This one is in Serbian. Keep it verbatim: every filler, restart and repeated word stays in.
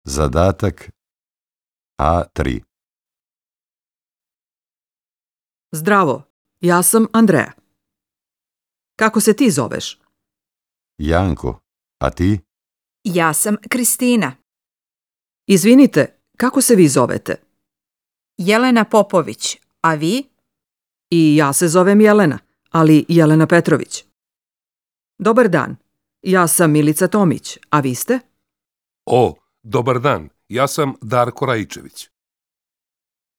Zadatak A tri. Zdravo, ja sam Andreja. Kako se ti zoveš? Janko, a ti? Ja sam Kristina. Izvinite, kako se vi zovete? Jelena Popović, a vi? I ja se zovem Jelena, ali Jelena Petrović. Dobar dan, ja sam Milica Tomić, a vi ste? O, dobar dan, ja sam Darko Raičević.